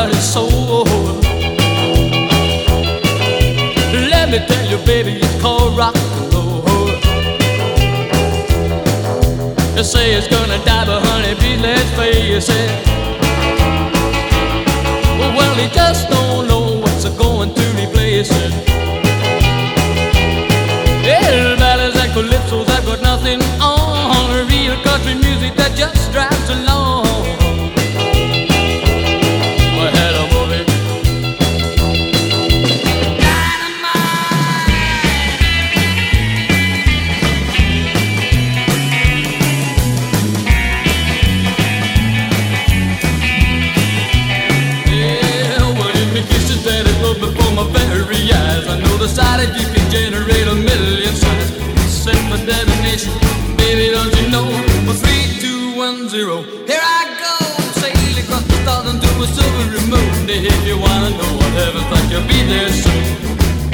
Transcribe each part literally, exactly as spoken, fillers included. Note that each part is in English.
everybody's soul. Let me tell you, baby, it's called rock and roll. They say it's gonna die, but honey, please let's face it. Well, he just don't know what's going to replace it. Yeah, ballads and calypsos that got nothing on. Real country music that just drives along. Well, hello, baby. Before my very eyes, I know the sight that you can generate a million sighs. Set my destination, baby, don't you know? Three, two, one, zero. Here I go, sail across the stars into a silvery moon. If you wanna know what heaven's like, you'll be there soon.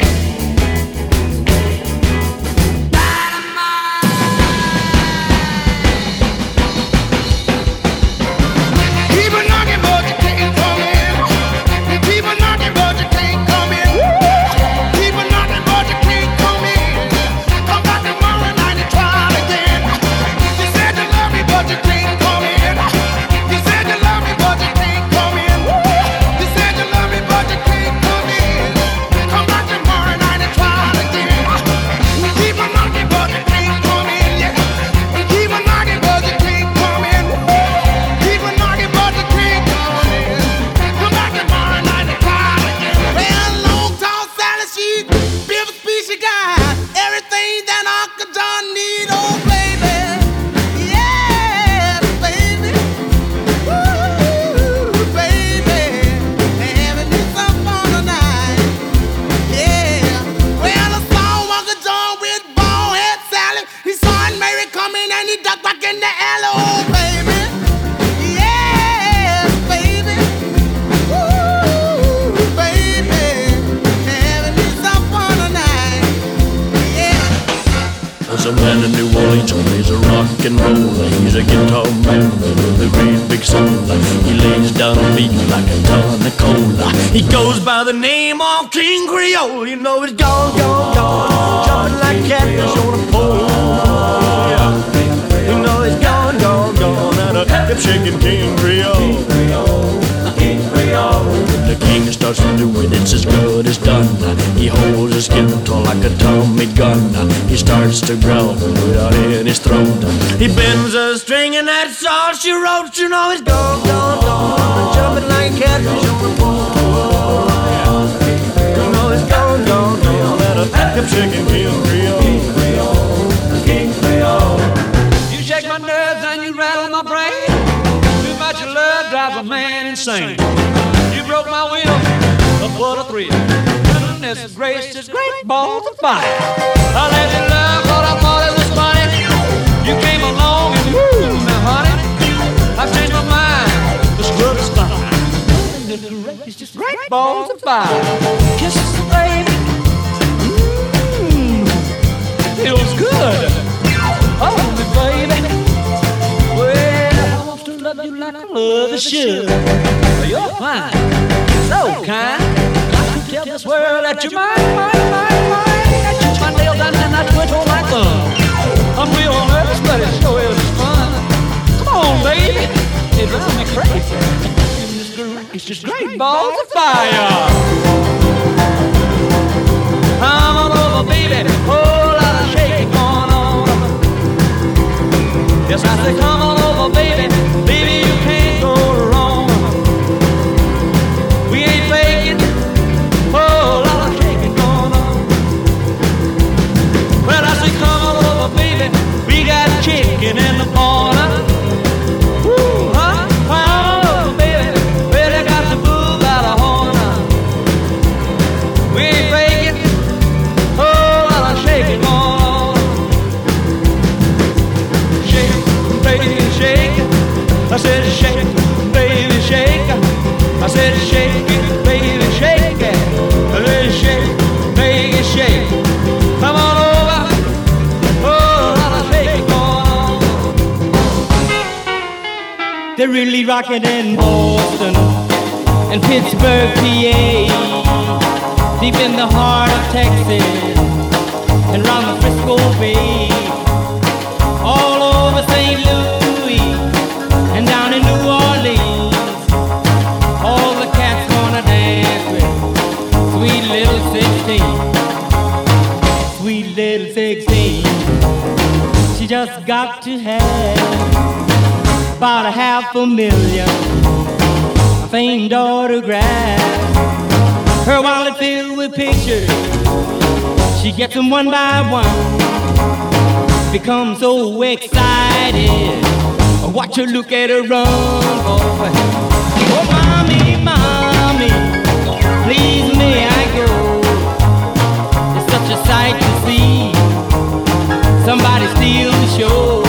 There's a man in New Orleans who plays a rock and roll. He's a guitar man with a great big soul. He lays down a beat like a ton of cola. He goes by the name of King Creole. You know he's gone, gone, gone, jumping like catfish on a pole. Yeah. You know he's gone, gone, gone, and a hip shaking King Creole. King Creole. When the king starts to do it, it's as good as done. He holds his guitar like a Tommy gun. He starts to growl without in his throat. He bends a string and that's all she wrote. You know he's gone, gone, gone, jumping like a catfish on the pole. You know he's gone, gone, gone, and a hip shaking King Creole. King Creole. You shake my nerves and you rattle my brain. Too much love drives a man insane. You broke my will, but what a thrill. Goodness gracious, great balls of fire. I let you love what I thought it was funny. You came along and woo, now honey, I've changed my mind. The scrub is fine. Goodness gracious, great balls of fire. Kisses, baby. Mmm, feels good. Hold me, baby. Well, I want to love you like I love the should. You're fine, so kind. I could tell this world that you're mine, mine, mine, mine. I touch my nails down and I twiddle my thumb. I'm real nervous, but it sure is fun. Come on, baby, it drives me crazy. It's just great balls of fire. Come on over, baby, whole lot of shaking going on. Yes, I say come on over, baby, baby, you can't go wrong. We ain't faking, whole lot of shaking going on. Well, I say come on over, baby, we got chicken in the corner. Woo, huh? Come on over, baby, really got the booze out of horn. We ain't faking, whole lot of shaking going on. Shake, baby, shake. I said shake, baby, shake. I said shake it, baby, shake it. I said shake, baby, shake. Come on over, oh, lot of shaking going on. They're really rocking in Boston, in Pittsburgh, P A, deep in the heart of Texas, and round the Frisco Bay, all over Saint Louis, and down in New Orleans, all the cats wanna dance with sweet little sixteen, sweet little sixteen. She just got to have about a half a million famed autographs. Her wallet filled with pictures, she gets them one by one. Becomes so excited, watch her look at her run, boy. Oh, mommy, mommy, please may I go? It's such a sight to see somebody steal the show.